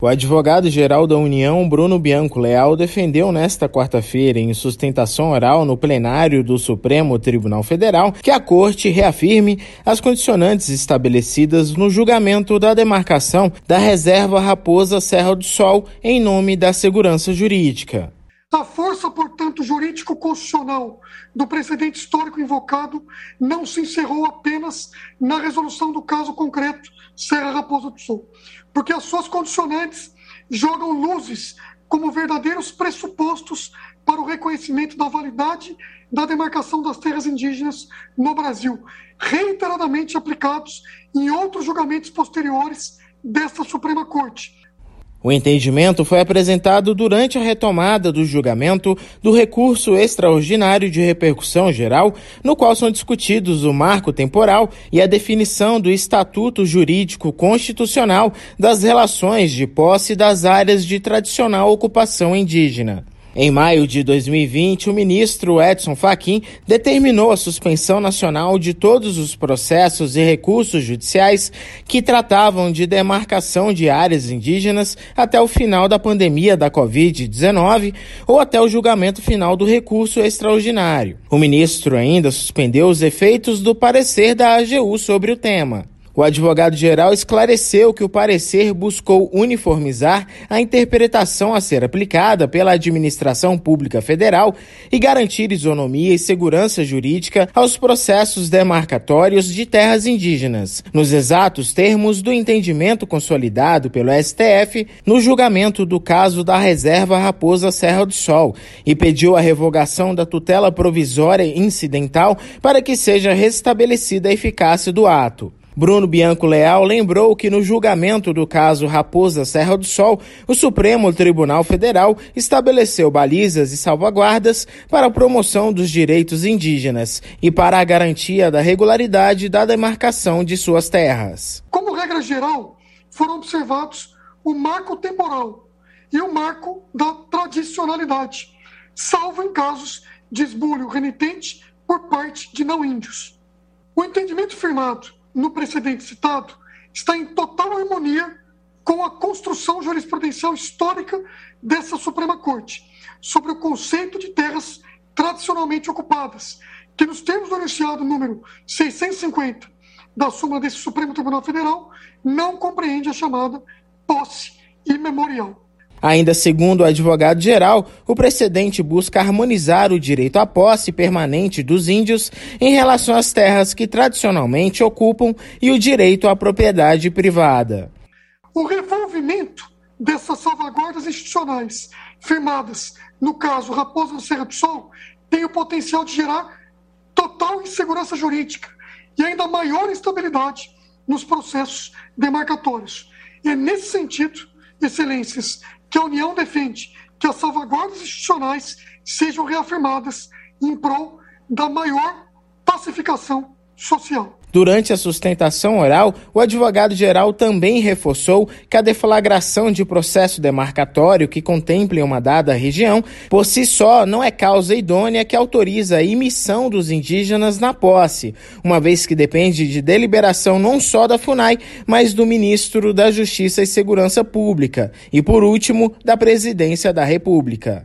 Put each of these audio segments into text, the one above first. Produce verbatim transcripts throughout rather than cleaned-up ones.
O advogado-geral da União, Bruno Bianco Leal, defendeu nesta quarta-feira, em sustentação oral no plenário do Supremo Tribunal Federal, que a Corte reafirme as condicionantes estabelecidas no julgamento da demarcação da reserva Raposa Serra do Sol em nome da segurança jurídica. A força, portanto, jurídico-constitucional do precedente histórico invocado não se encerrou apenas na resolução do caso concreto Serra Raposa do Sol, porque as suas condicionantes jogam luzes como verdadeiros pressupostos para o reconhecimento da validade da demarcação das terras indígenas no Brasil, reiteradamente aplicados em outros julgamentos posteriores desta Suprema Corte. O entendimento foi apresentado durante a retomada do julgamento do recurso extraordinário de repercussão geral, no qual são discutidos o marco temporal e a definição do estatuto jurídico constitucional das relações de posse das áreas de tradicional ocupação indígena. Em maio de dois mil e vinte, o ministro Edson Fachin determinou a suspensão nacional de todos os processos e recursos judiciais que tratavam de demarcação de áreas indígenas até o final da pandemia da covid dezenove ou até o julgamento final do recurso extraordinário. O ministro ainda suspendeu os efeitos do parecer da A G U sobre o tema. O advogado-geral esclareceu que o parecer buscou uniformizar a interpretação a ser aplicada pela administração pública federal e garantir isonomia e segurança jurídica aos processos demarcatórios de terras indígenas, nos exatos termos do entendimento consolidado pelo S T F no julgamento do caso da reserva Raposa Serra do Sol, e pediu a revogação da tutela provisória incidental para que seja restabelecida a eficácia do ato. Bruno Bianco Leal lembrou que no julgamento do caso Raposa Serra do Sol, o Supremo Tribunal Federal estabeleceu balizas e salvaguardas para a promoção dos direitos indígenas e para a garantia da regularidade da demarcação de suas terras. Como regra geral, foram observados o marco temporal e o marco da tradicionalidade, salvo em casos de esbulho renitente por parte de não índios. O entendimento firmado no precedente citado, está em total harmonia com a construção jurisprudencial histórica dessa Suprema Corte sobre o conceito de terras tradicionalmente ocupadas, que nos termos do enunciado número seiscentos e cinquenta da súmula desse Supremo Tribunal Federal, não compreende a chamada posse imemorial. Ainda segundo o advogado-geral, o precedente busca harmonizar o direito à posse permanente dos índios em relação às terras que tradicionalmente ocupam e o direito à propriedade privada. O revolvimento dessas salvaguardas institucionais firmadas no caso Raposa Serra do Sol tem o potencial de gerar total insegurança jurídica e ainda maior instabilidade nos processos demarcatórios. E é nesse sentido, excelências, que a União defende que as salvaguardas institucionais sejam reafirmadas em prol da maior pacificação social. Durante a sustentação oral, o advogado-geral também reforçou que a deflagração de processo demarcatório que contemple uma dada região, por si só, não é causa idônea que autoriza a imissão dos indígenas na posse, uma vez que depende de deliberação não só da FUNAI, mas do Ministro da Justiça e Segurança Pública e, por último, da Presidência da República.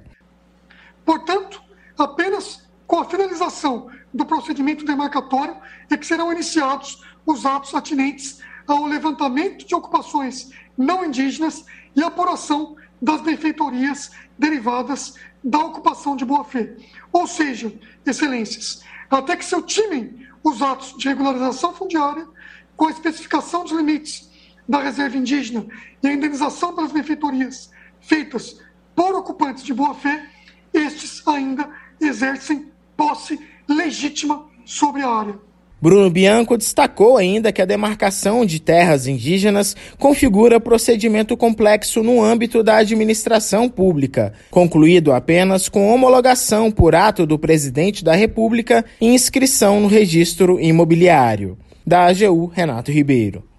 Portanto, apenas com a finalização do procedimento demarcatório é que serão iniciados os atos atinentes ao levantamento de ocupações não indígenas e apuração das benfeitorias derivadas da ocupação de boa-fé. Ou seja, excelências, até que se ultimem os atos de regularização fundiária com a especificação dos limites da reserva indígena e a indenização pelas benfeitorias feitas por ocupantes de boa-fé, estes ainda exercem posse legítima sobre a área. Bruno Bianco destacou ainda que a demarcação de terras indígenas configura procedimento complexo no âmbito da administração pública, concluído apenas com homologação por ato do presidente da República e inscrição no registro imobiliário. Da A G U, Renato Ribeiro.